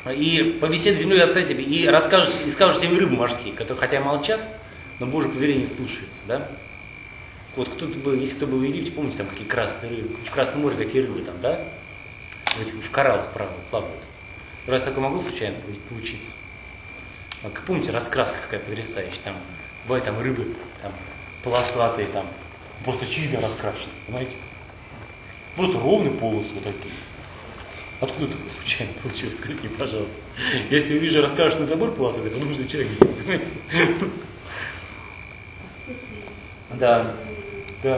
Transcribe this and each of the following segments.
И побеседует с землей оставите, и скажут им рыбы морские, которые хотя молчат, но Божье повеление слушаются, да? Вот кто-то был, если кто был в Египте, помните, там какие красные рыбы, в Красном море какие рыбы там, да? В кораллах, правда, плавают. Раз такое могло случайно получиться. Как помните, раскраска какая потрясающая, там, бывают там рыбы, там, полосатые, там, просто чисто раскрашены, понимаете? Просто ровные полосы вот такие. Откуда такое случайно получилось, скажите мне, пожалуйста. Если увижу раскрашенный забор полосатый, потому что человек здесь, понимаете? Да, да.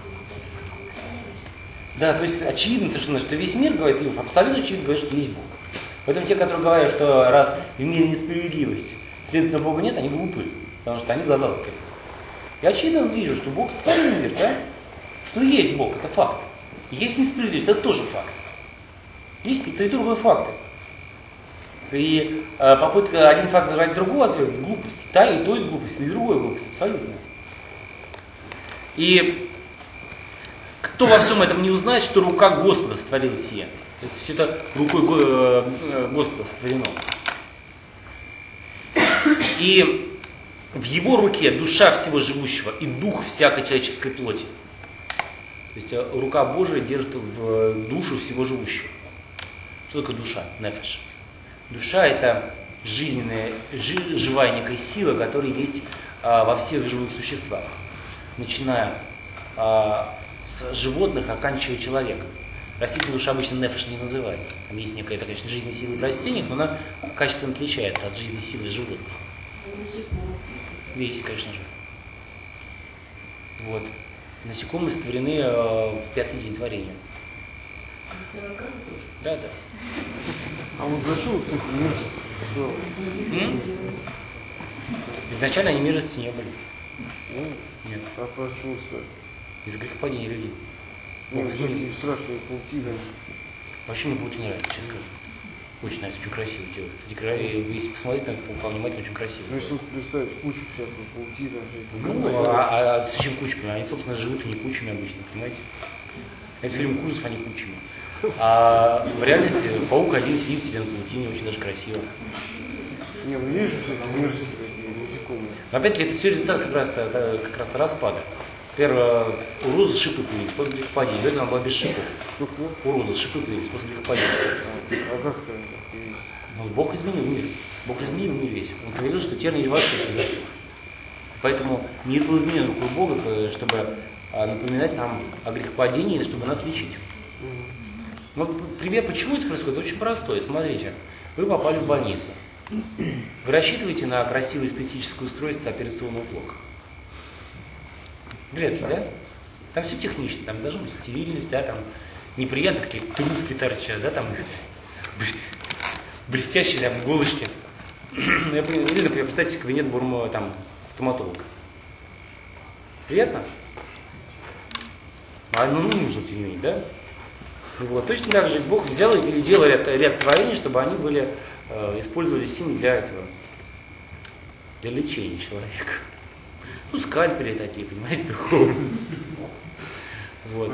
Да, то есть очевидно совершенно, что весь мир говорит, и абсолютно очевидно говорит, что есть Бог. Поэтому те, которые говорят, что раз в мире несправедливость, следовательно, Бога нет, они глупы, потому что они глаза закрыли. Я очевидно вижу, что Бог сотворил мир, да? Что есть Бог, это факт. Есть несправедливость, это тоже факт. Есть и то, и другое факты. И попытка один факт ради другого отвергнуть глупость. Та и то, и глупость, и другое глупость, абсолютно. И кто во всем этом не узнает, что рука Господа створила сие? Это все это рукой Господа створено. И в его руке душа всего живущего и дух всякой человеческой плоти. То есть рука Божия держит в душу всего живущего. Что такое душа? Нефеш. Душа — это жизненная, живая некая сила, которая есть во всех живых существах. Начиная с животных, оканчивая человеком. Растительная душа обычно нефеш не называется. Там есть некая, конечно, жизненная сила в растениях, но она качественно отличается от жизненной силы животных. Есть, конечно же. Вот. Насекомые створены в 5-й день творения. Да, да. А вот за что вот эти мерзости? Изначально они мерзости не были. Нет. А почему сказать? Из грехопадения людей. Ну, такие страшные пауки, да. Вообще мне пауки нравятся, сейчас скажу. Очень нравится, очень красиво делать. Кстати, вы если посмотреть на паука внимательно, очень красиво. Ну, если вот представить кучу всякой пауки, там всякие. Ну, а зачем кучами? Они, собственно, живут не кучами обычно, понимаете? Это фильм ужасов, они кучами. А в реальности паук один сидит себе на паутине, очень даже красиво. Не, ну есть же всякие мерзкие такие насекомые. Но опять-таки это все результат как раз распада. Например, у розы шипы появились после грехопадения. До этого она была без шипов. У розы шипы появились после грехопадения. А как это появилось? Ну, Бог изменил мир. Бог изменил мир весь. Он говорил, что тернии не ваши заслуг. Поэтому мир был изменен рукой Бога, чтобы напоминать нам о грехопадении, чтобы нас лечить. Но пример, почему это происходит, очень простой. Смотрите, вы попали в больницу. Вы рассчитываете на красивое эстетическое устройство операционного блока? Вряд ли, да? Там все технично, там должна быть стерильность, да, там неприятно какие-то трубки торчат, да, там блестящие там иголочки. Представьте кабинет там стоматолога. Приятно? А ну нужно сильнее, да? Вот. Точно так же Бог взял и делал ряд творений, чтобы они использовались им для этого, для лечения человека. Ну, скальпели такие, понимаете, духовные. Вот.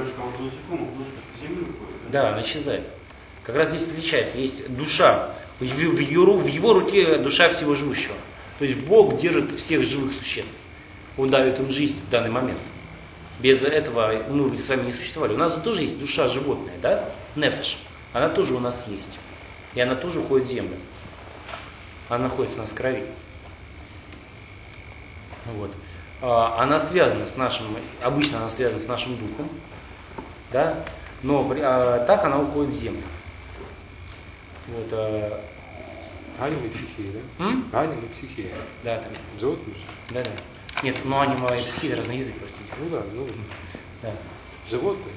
Да, она исчезает. Как раз здесь отличается. Есть душа. В его руке душа всего живущего. То есть Бог держит всех живых существ. Он дает им жизнь в данный момент. Без этого мы с вами не существовали. У нас тоже есть душа животная, да? Нефеш. Она тоже у нас есть. И она тоже уходит в землю. Она находится у нас в крови. Вот. Она связана с обычно она связана с нашим духом, да? Но так она уходит в землю. Вот, Анима и психия, да? Анима и психия. Да, там. Животные? Да, да. Нет, но анима и психия — разный язык, простите. Ну да, да. Животные.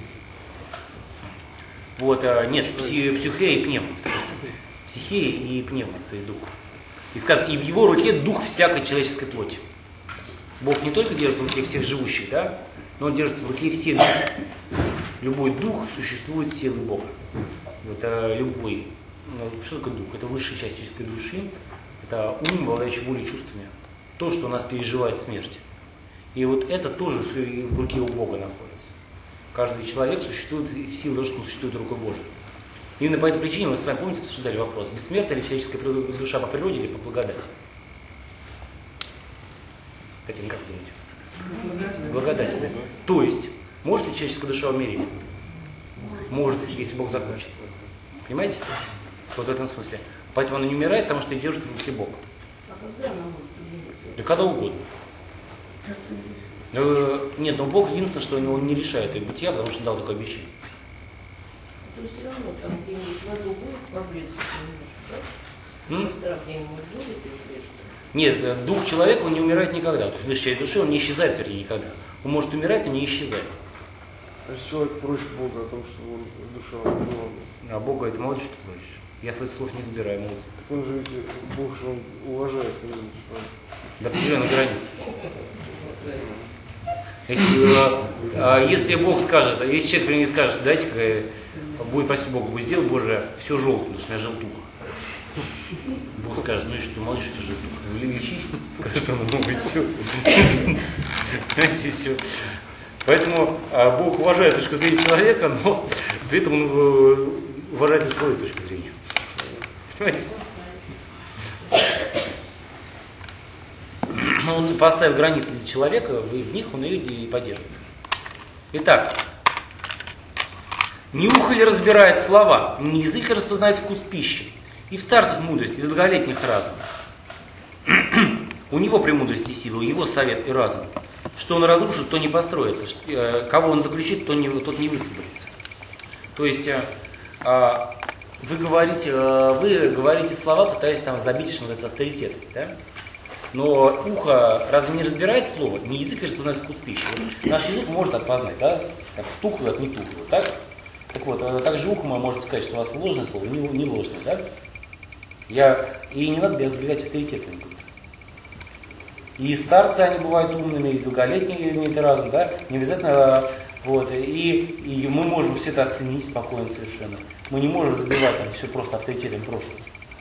Вот, нет, психея и пневма. Психея и пневма, то есть дух. И сказано, и в его руке дух всякой человеческой плоти. Бог не только держит в руке всех живущих, да, но он держится в руке всех. Любой дух существует с силой Бога. Это любой. Что такое дух? Это высшая часть человеческой души. Это ум, обладающий волей и чувствами. То, что у нас переживает смерть. И вот это тоже в руке у Бога находится. Каждый человек существует в силу того, что он существует рукой Божией. Именно по этой причине мы с вами, помните, обсуждали вопрос, бессмертна ли человеческая душа по природе или по благодати? Кстати, как думаете? Благодати, да? То есть, может ли человеческая душа умереть? Может, если Бог захочет. Понимаете? Вот в этом смысле. Поэтому она не умирает, потому что ее держит в руке Бог. А когда она может умереть? Да когда угодно. Нет, но Бог единственное, что он не решает ее бытия, потому что дал такое обещание. То есть все равно там где-нибудь в аду будет поблизости немножко, да? Страх где-нибудь будет, если что? Нет, дух человека, он не умирает никогда. То есть высшая часть души, он не исчезает, вернее, никогда. Он может умирать, но не исчезает. А если человек просит Бога о том, что он душа умерла, А Бог говорит, молодец, что ты хочешь. Я своих слов не забираю, молодец. так он же ведь, Бог же он уважает его душу. До определенной границы. Если Бог скажет, если человек мне скажет, дайте-ка, будет просить Бога, будет сделать, Боже, все желтое, потому что у меня желтуха. Бог скажет, ну и что, молодец, что ты желтуха. Лечись, скажет, что ну и все. Знаете, все. Поэтому Бог уважает точку зрения человека, но при этом он уважает и свою точку зрения. Понимаете? Он поставил границы для человека, в них он ее и поддерживает. Итак, не ухо ли разбирает слова, не язык ли распознает вкус пищи, и в старцах мудрости, и в долголетних разум. У него премудрости и сила, его совет и разум. Что он разрушит, то не построится. Кого он заключит, тот не высвободится. То есть вы говорите слова, пытаясь там забить, что называется, авторитет. Да? Но ухо разве не разбирает слово? Не язык ли распознает вкус пищи? Вот наш язык может опознать, да? Как тухлое от нетухлого, так? Так вот, также ухо может сказать, что у вас ложное слово, не ложное, да? И не надо разбирать авторитеты никуда. И старцы, они бывают умными, и долголетние имеют разум, да? Не обязательно, вот, и мы можем все это оценить спокойно совершенно. Мы не можем забивать там все просто авторитетом прошлого.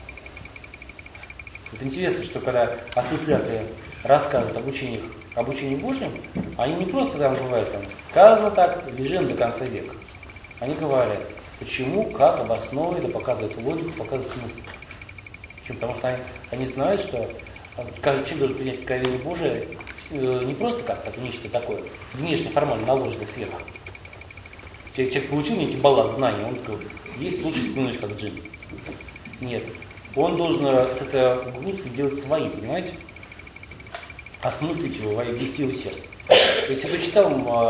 Вот интересно, что когда отцы церкви рассказывают об учении Божьем, они не просто там бывают, там, сказано так, лежим до конца века. Они говорят, почему, как, обосновывают, показывают логику, показывают смысл. Почему? Потому что они знают, что каждый человек должен принять откровение Божие не просто как так, нечто такое, внешне, формально наложенное сверху. Человек получил некий балласт знаний, он такой, есть лучше спинуть как джин. Нет. Он должен это груз сделать своим, понимаете? Осмыслить его, ввести его в сердце. Если я почитал,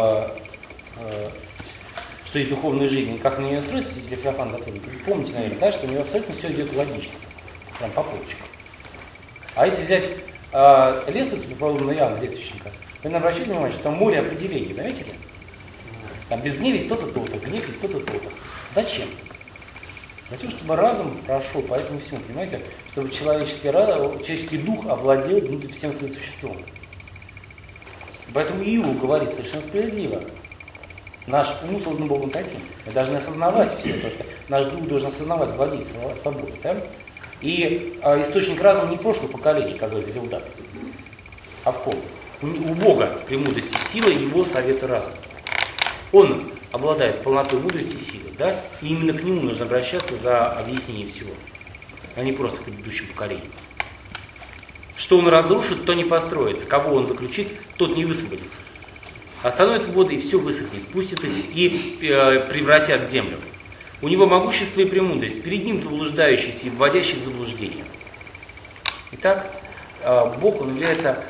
что есть духовная жизнь, и как на нее строится, святитель Феофан Затворник, помните, наверное, да, что у него абсолютно все идет логично. Прям по полочкам. А если взять лестницу по поводу Иоанна, лестничника, вы обращайте внимание, что там море определений, заметили? Там без гнева есть то-то, то-то, гнев есть то-то, то-то. Зачем? Затем, чтобы разум прошел по этому всему, понимаете? Чтобы человеческий дух овладел внутри всем своим существом. Поэтому Иов говорит совершенно справедливо. Наш ум создан Богом таким. Мы должны осознавать все то, что наш дух должен осознавать, владеть собой. Да? И источник разума не прошлых поколений, как говорит Зелдат, а в ком? У Бога премудрости сила, его совета разума. Он обладает полнотой мудрости и силы, да? И именно к нему нужно обращаться за объяснением всего, а не просто к предыдущим поколениям. Что он разрушит, то не построится. Кого он заключит, тот не высвободится. Остановят воды, и все высохнет, пустят их и превратят в землю. У него могущество и премудрость, перед ним заблуждающийся и вводящий в заблуждение. Итак, Бог, он является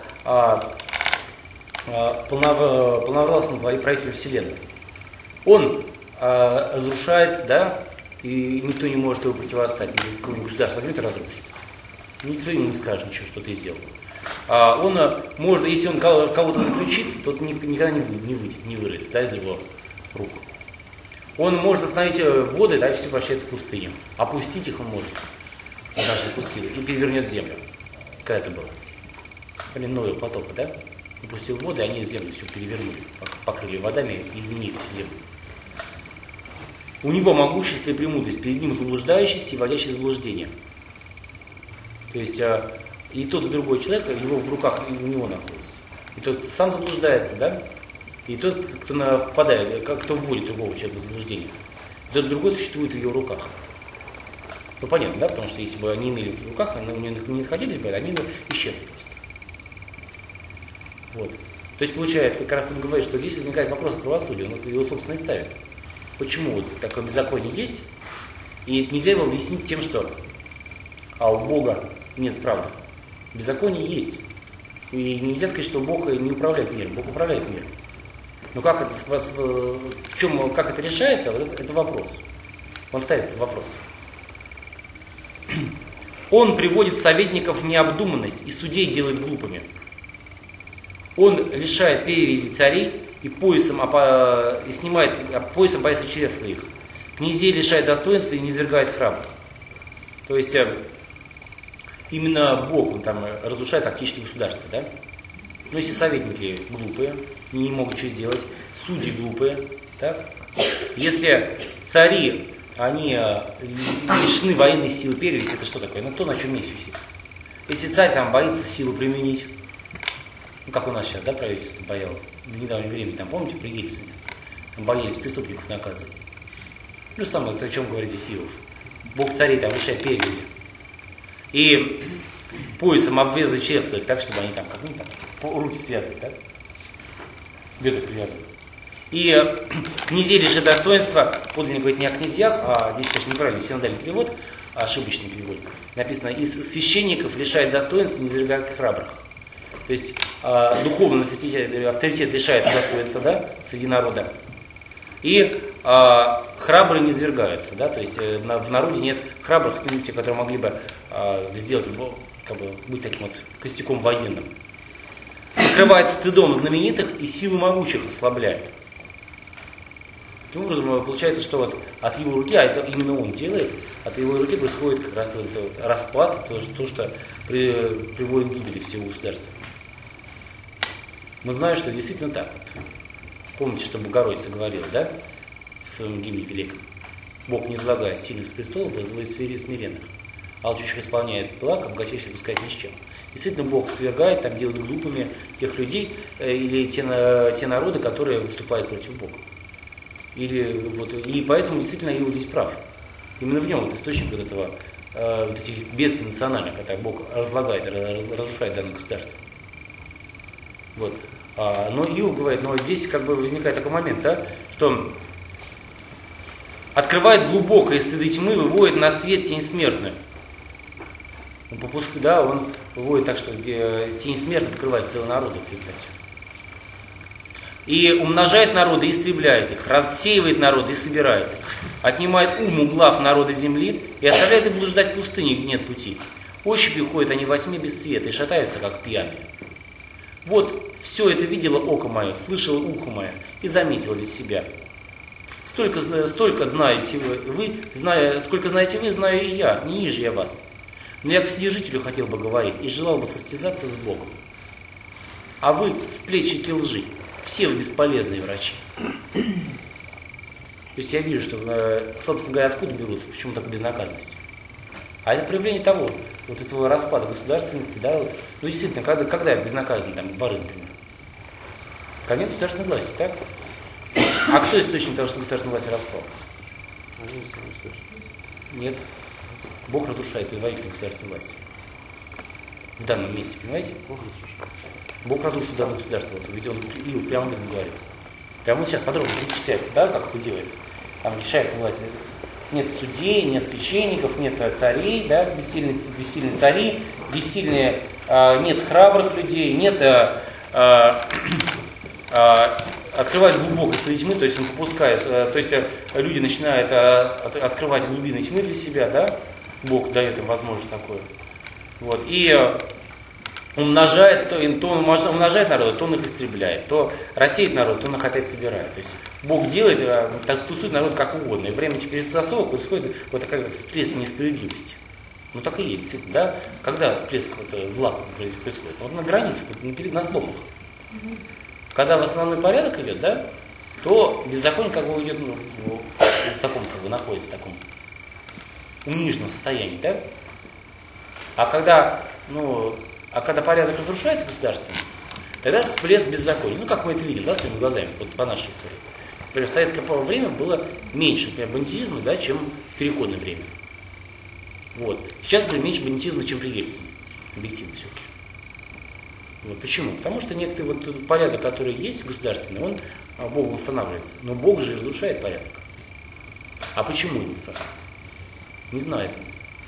полновластным правителем Вселенной. Он разрушает, да, и никто не может его противостать. Какое-нибудь государство возьмет и разрушит. Никто ему не скажет ничего, что ты сделал. Он может, если он кого-то заключит, тот никогда не выйдет, не вырвется, да, из его рук. Он может остановить воды, да, и все превращается в пустыню. Опустить их он может. Он даже опустил. И перевернет землю. Когда это было? Или Ноев потопа, да? Опустил воды, и они землю все перевернули. Покрыли водами и изменили всю землю. У него могущество и премудрость, перед ним заблуждающийся и вводящий в заблуждение. То есть и тот, и другой человек, его в руках у него находится. И тот сам заблуждается, да? И тот, кто впадает, кто вводит другого человека в заблуждение. И тот другой существует в его руках. Ну понятно, да, потому что если бы они имели в руках, они не находились бы, они бы исчезли просто. Вот. То есть получается, как раз он говорит, что здесь возникает вопрос о правосудии, он его, собственно, и ставит. Почему вот такое беззаконие есть, и нельзя его объяснить тем, что у Бога нет правды. Беззаконие есть. И нельзя сказать, что Бог не управляет миром. Бог управляет миром. Но как это решается, вот это вопрос. Он ставит этот вопрос. Он приводит советников в необдуманность и судей делает глупыми. Он лишает перевязи царей и снимает поясом повесит чресл своих. Князей лишает достоинства и низвергает храбрых. То есть именно Бог там разрушает фактически государство, да? Но если советники глупые, не могут что сделать, судьи глупые, так? Если цари, они лишены военной силы, перевесь, это что такое? Ну кто на чем месте висит? Если царь там боится силу применить, ну как у нас сейчас, да, правительство боялось, в недавнее время, там, помните, при Ельцине, там боялись преступников наказывать. Ну самое, о чем говорит здесь Иов. Бог царей там лишает перевязи. И поясом обвязывает чресла так, чтобы они там, руки связаны, да? Бедра привязаны. И князей лишит достоинства, подлинник говорит не о князьях, а здесь, конечно, неправильный синодальный перевод, ошибочный перевод. Написано, из священников лишает достоинства, низвергает храбрых. То есть духовный авторитет лишает достоинства, да, среди народа. И храбрые низвергаются, да, то есть в народе нет храбрых людей, которые могли бы сделать, быть таким вот костяком военным. Покрывает стыдом знаменитых и силу могучих ослабляет. Таким образом, получается, что вот от его руки, а это именно он делает, от его руки происходит как раз вот этот вот распад, то, что приводит к гибели всего государства. Мы знаем, что действительно так вот. Помните, что Богородица говорила, да, в своем гимне великом? Бог не излагает сильных с престолов, возводит смиренных. Алчущих исполняет благ, а богатейших спускает ни с чем. Действительно, Бог свергает, там делает глупыми тех людей или те народы, которые выступают против Бога. И поэтому действительно Иов здесь прав. Именно в нем вот источник вот этого, вот этих бедствий национальных, когда Бог разлагает, разрушает данное государство. Вот. Но Иов говорит, но здесь возникает такой момент, да, что открывает глубокое стыды тьмы, выводит на свет тень смертную. Он выводит так, что тень смерти открывает целый народ в результате. И умножает народы и истребляет их, рассеивает народы и собирает их, отнимает ум у глав народа земли и оставляет их блуждать в пустыне, где нет пути. Ощупью ходят они во тьме без света и шатаются, как пьяные. Вот все это видело око мое, слышало ухо мое и заметило для себя. Столько знаете вы, сколько знаете вы, знаю и я, не ниже я вас. Но я к вседержителю хотел бы говорить и желал бы состязаться с Богом. А вы сплетчики лжи, все вы бесполезные врачи. То есть я вижу, что, собственно говоря, откуда берутся, почему такая безнаказанность. А это проявление того, вот этого распада государственности, да, вот, ну действительно, когда безнаказаны там воры, например? Конец государственной власти, так? А кто источник того, что государственная власть распалась? Нет. Бог разрушает предводителя государственной власти. В данном месте, понимаете? Бог разрушил данное государство. Вот, ведь он Иов прямо об этом говорит. Прямо вот сейчас подробно читается, да, как это делается. Там решается власть. Нет судей, нет священников, нет царей, да, бессильные цари, нет храбрых людей, нет открывать глубокой своей тьмы, то есть он попускает, то есть люди начинают открывать глубины тьмы для себя, да, Бог дает им возможность такое. Вот, и умножает, то он умножает народ, то он их истребляет, то рассеет народ, то он их опять собирает. То есть Бог делает, так тусует народ как угодно. И время перестрасовок происходит вот такая всплеск несправедливости. Ну так и есть, да? Когда всплеск зла происходит? Вот на границе, на сломах. Когда в основной порядок идет, да, то беззаконие уйдет в таком, находится в таком униженном состоянии, да? А когда порядок разрушается государственно, тогда всплеск беззакония. Ну, как мы это видим, да, своими глазами, вот по нашей истории. Например, в советское время было меньше, например, бандитизма, да, чем в переходное время. Вот. Сейчас меньше бандитизма, чем при Ельцине. Объективно все. Вот. Почему? Потому что некоторый вот порядок, который есть государственный, он Богом устанавливается. Но Бог же разрушает порядок. А почему, не спрашивают? Не знаю этого.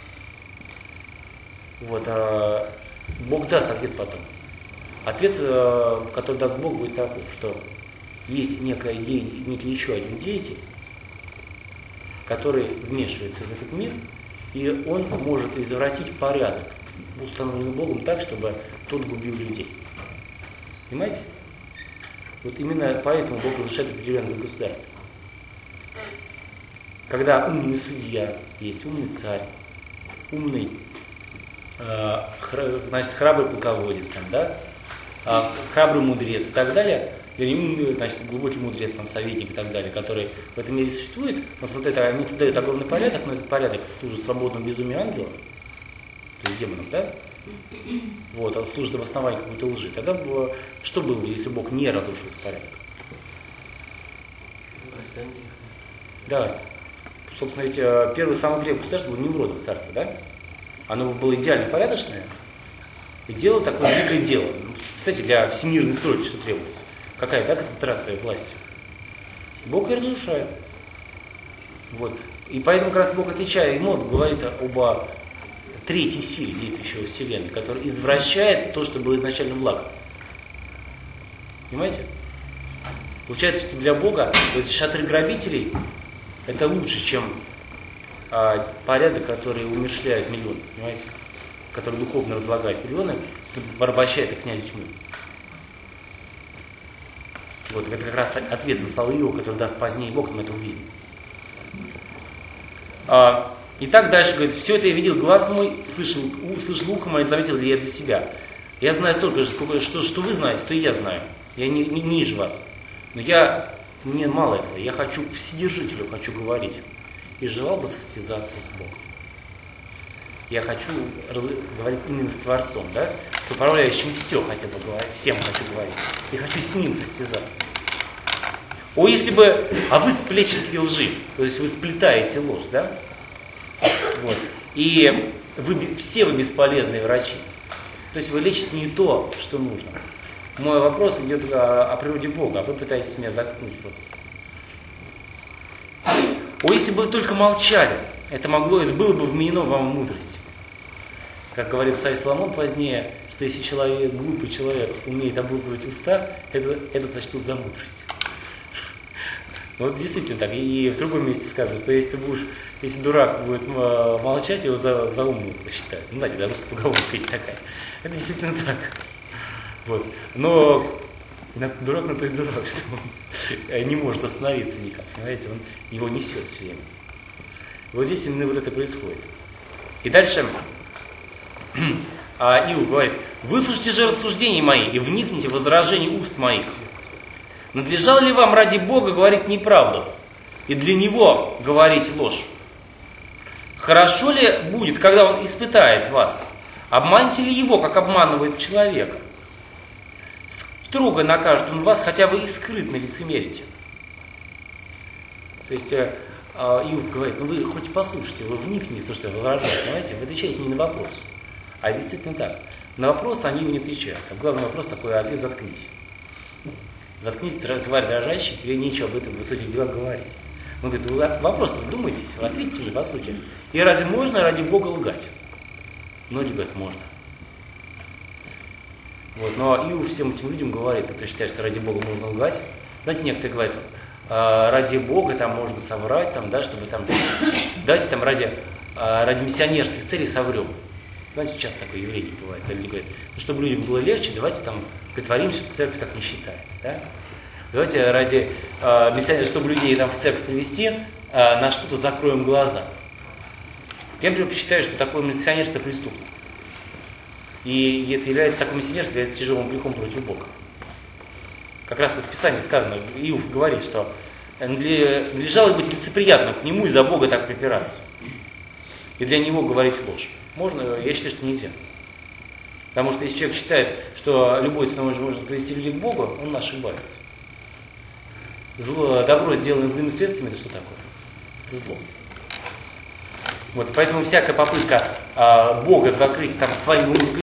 Вот. Бог даст ответ потом. Ответ, который даст Бог, будет такой, что есть некий еще один деятель, который вмешивается в этот мир, и он может извратить порядок, установленный Богом так, чтобы тот губил людей. Понимаете? Вот именно поэтому Бог разрушает определенное государство. Когда умный судья, есть умный царь, умный, значит, храбрый полководец, там, да? Храбрый мудрец и так далее, значит, глубокий мудрец, там, советник и так далее, который в этом мире существует, они создают огромный порядок, но этот порядок служит свободному безумию ангела, то есть демонам, да? Вот, он служит обоснованию какой-то лжи. Тогда что было бы, если Бог не разрушил этот порядок? Да. Собственно, ведь первое самое крепкое государство было Немвродово царство, да? Оно было идеально порядочное и делало такое великое дело. Кстати, для всемирной стройки что требуется? Какая, да, концентрация власти? Бог и разрушает. Вот. И поэтому как раз Бог, отвечая ему, говорит об третьей силе, действующей во Вселенной, которая извращает то, что было изначально благом. Понимаете? Получается, что для Бога эти шатры грабителей это лучше, чем порядок, который умерщвляет миллионы. Понимаете? Который духовно разлагает миллионы, порабощает их князю тьмы. Вот, это как раз ответ на слова Иова, который даст позднее Бог, мы это увидим. И так дальше говорит, все это я видел глаз мой, слышал ухо мое, заметил ли я для себя. Я знаю столько же, что вы знаете, то и я знаю. Я не ниже вас. Но мне мало этого, я хочу к Вседержителю хочу говорить. И желал бы состязаться с Богом. Я хочу говорить именно с Творцом, да? С управляющим все хотел бы говорить, всем хочу говорить. И хочу с ним состязаться. О, если бы, вы сплетники лжи, то есть вы сплетаете ложь, да? Вот. И все вы бесполезные врачи. То есть вы лечите не то, что нужно. Мой вопрос идет о природе Бога, а вы пытаетесь меня заткнуть просто. О, если бы вы только молчали, это было бы вменено вам в мудрость. Как говорит царь Соломон позднее, что если глупый человек умеет обуздывать уста, это сочтут за мудрость. Вот действительно так. И в другом месте сказано, что если дурак будет молчать, его за умного посчитают. Ну, знаете, да, русская поговорка есть такая. Это действительно так. Вот. Но дурак на то и дурак, что он не может остановиться никак. Понимаете, он его несет все время. Вот здесь именно вот это происходит. И дальше Иов говорит, выслушайте же рассуждения мои и вникните в возражения уст моих. Надлежало ли вам ради Бога говорить неправду и для Него говорить ложь? Хорошо ли будет, когда Он испытает вас? Обманете ли Его, как обманывает человека? Строго накажет Он вас, хотя вы и скрытно лицемерите. То есть Иов говорит, вы хоть послушайте, вы вникните в то, что я возражаю, понимаете? Вы отвечаете не на вопрос, а действительно так. На вопрос они не отвечают. А главный вопрос такой, ответ заткнись. Заткнись, тварь дрожащая, тебе нечего об этом в высоких делах говорить. Он говорит, вы вопрос-то вдумайтесь, вы ответьте мне по сути. И разве можно ради Бога лгать? Многие говорят, можно. Вот, но Иов всем этим людям говорит, которые считают, что ради Бога можно лгать. Знаете, некоторые говорят, ради Бога там можно соврать, там, да, чтобы там, давайте там ради миссионерских целей соврем. Знаете, часто такое явление бывает. Люди говорят, чтобы людям было легче, давайте там притворимся, что церковь так не считает. Да? Давайте ради чтобы людей там в церковь привести, на что-то закроем глаза. Я, например, считаю, что такое миссионерство преступно. И это является, такое миссионерство является тяжелым грехом против Бога. Как раз в Писании сказано, Иов говорит, что надлежало быть лицеприятным к нему и за Бога так припираться. И для него говорить ложь. Можно, я считаю, что нельзя. Потому что если человек считает, что любой ценой может привести людей к Богу, он ошибается. Добро, сделанное злыми средствами, это что такое? Это зло. Вот, поэтому всякая попытка Бога закрыть там своим